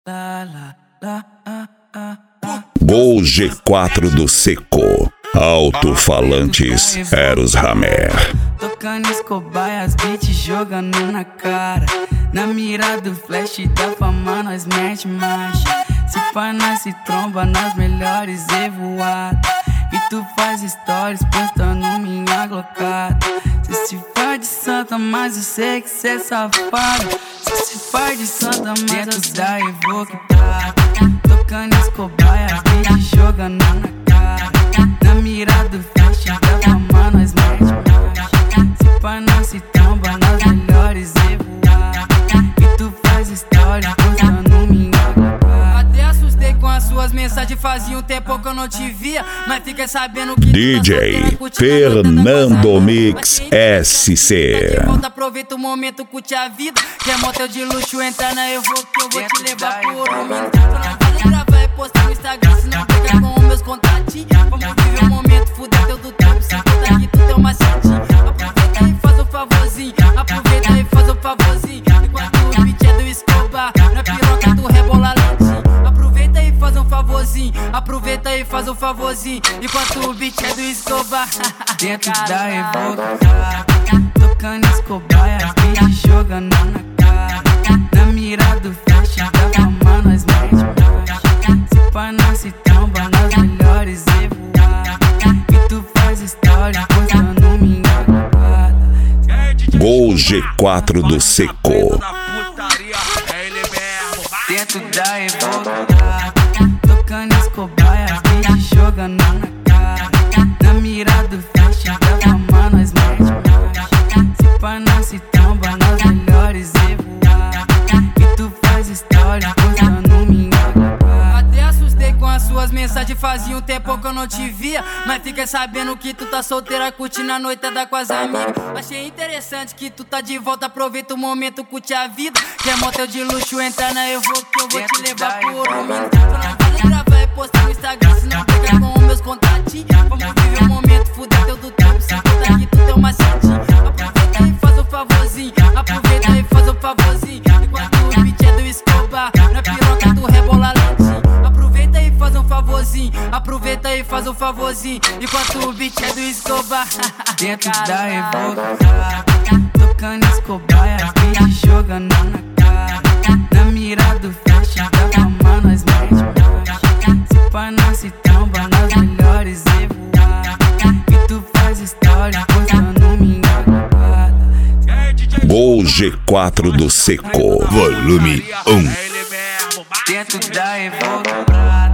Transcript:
Gol G4 do Seco. Alto-falantes Eros Hammer. Tocando Escobar, as beats jogando na cara. Na mira do flash da fama nós mete marcha. Se pá nós se tromba nas melhores evoadas. E tu faz stories postando minha glocada. Cê se faz de santa, mas eu sei que cê é safado. Cê se faz de santa, mas eu da evocada. Tocando Escobar, as beats jogando na cara. Na mira do flash da fama nós mete marcha. Se pá nós se tromba nas melhores evoadas. E tu faz stories postando minha glocada. Até assustei com as suas mensagens, fazia um tempo que eu não te via. Mas fiquei sabendo que DJ Fernando Mix SC. Aproveita o momento, curte a vida. Quer motel de luxo, entra na eu vou te levar pro ouro. Só não vale gravar e postar no Instagram, se não pega com os meus contatinhos. Vamos viver o momento, fuder teu do tempo, sem contar que tu tem uma setinha. Aproveita e faz um favorzinho, aproveita e faz um favorzinho. Enquanto o beat é do Escobar, na piroca tu rebola lentinho. Aproveita e faz um favorzinho, aproveita e faz um favorzinho. Enquanto o beat é do Escobar. Dentro da evocada, tocando Escobar, as beats jogando na cara. Na mira do flash da fama nós mete marcha. Se pá nós se tromba nas melhores evoadas. E tu faz stories postando minha glocada. Gol G4 do Seco. Dentro da evocada, tocando Escobar, as beats jogando na cara. Na mira do flash da fama nós mete marcha. Se pá nós se tromba nas melhores evoadas. E tu faz stories postando minha glocada. Até assustei com as suas mensagens, fazia um tempo que eu não te via. Mas fiquei sabendo que tu tá solteira, curtindo a noitada com as amigas. Achei interessante que tu tá de volta, aproveita o momento, curte a vida. Quer motel de luxo, entra na eu vou te levar pro ouro. Só não vale gravar e postar no Instagram, se não pega com os meus contatinhos. Vamos viver o momento, fuder teu do tempo, sem contar que tu tem uma setinha. Aproveita e faz um favorzinho, aproveita e faz um favorzinho. Enquanto o beat é do Escobar, na piroca tu rebola lentinho. Aproveita e faz um favorzinho, aproveita e faz um favorzinho. Enquanto o beat é do Escobar. Dentro da evocada, tocando Escobar, as beats jogando na cara. Na mira do flash da fama nós mete marcha. Se pá nós se tromba nas melhores evoadas. E tu faz stories postando minha glocada. Gol G4 do Seco. Volume 1. Dentro da evocada.